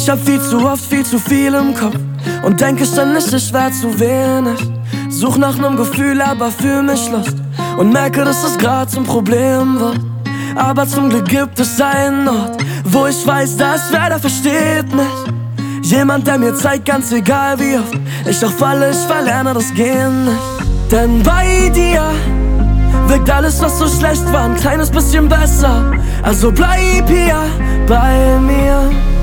Ich hab viel zu oft viel zu viel im Kopf und denke ständig, ich wär zu wenig. Such nach nem Gefühl, aber fühl mich lost und merke, dass es grad zum Problem wird. Aber zum Glück gibt es einen Ort, wo ich weiß, da ist wer, der versteht mich. Jemand, der mir zeigt, ganz egal wie oft ich auch falle, ich verlerne das Gehen nicht. Denn bei dir wirkt alles, was so schlecht war, ein kleines bisschen besser. Also bleib hier bei mir.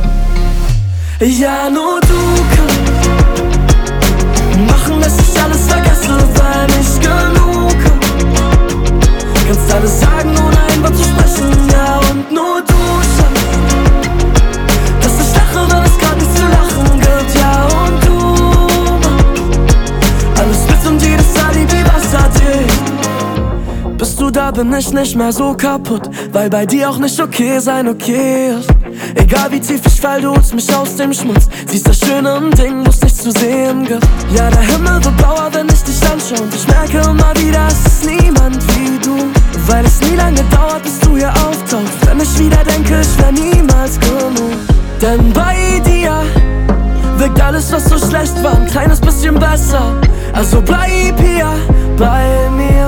Ja, nur du kannst machen, dass ich alles vergesse, wenn ich genug hab. Kannst alles sagen, ohne ein Wort zu sprechen. Ja, und nur du schaffst, dass ich lache, wenn es grad nicht zu lachen gibt. Ja, und du machst alles mit und jedes Alibi wasserdicht. Bis du da bin ich nicht mehr so kaputt, weil bei dir auch nicht okay sein okay ist. Egal wie tief ich fall, du holst mich aus dem Schmutz. Siehst das Schöne im Ding, wo's nicht zu sehen gibt. Ja, der Himmel wird blauer, wenn ich dich anschaue. Und ich merke immer wieder, es ist niemand wie du. Weil es nie lange dauert, bis du hier auftauchst. Wenn ich wieder denke, ich wär niemals genug. Denn bei dir wirkt alles, was so schlecht war, ein kleines bisschen besser. Also bleib hier bei mir.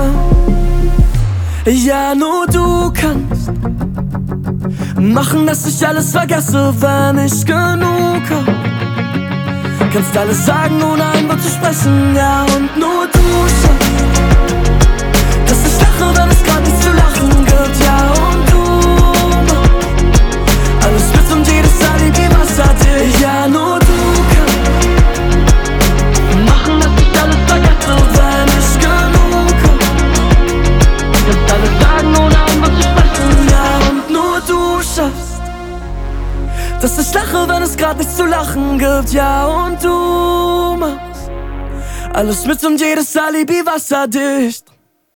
Ja, nur du kannst machen, dass ich alles vergesse, wenn ich genug hab. Kannst alles sagen, ohne ein Wort zu sprechen. Ja, und nur du schaffst, dass ich lache, wenn es grad nicht zu lachen gibt. Ja, und du machst alles mit und jedes Alibi wasserdicht. Ja, nur du kannst machen, dass ich alles vergesse, wenn ich genug hab. Kannst alles sagen, ohne ein Wort zu sprechen. Ja, und nur du schaffst, dass ich lache, wenn es grad nichts zu lachen gibt. Ja, und du machst alles mit und jedes Alibi wasserdicht.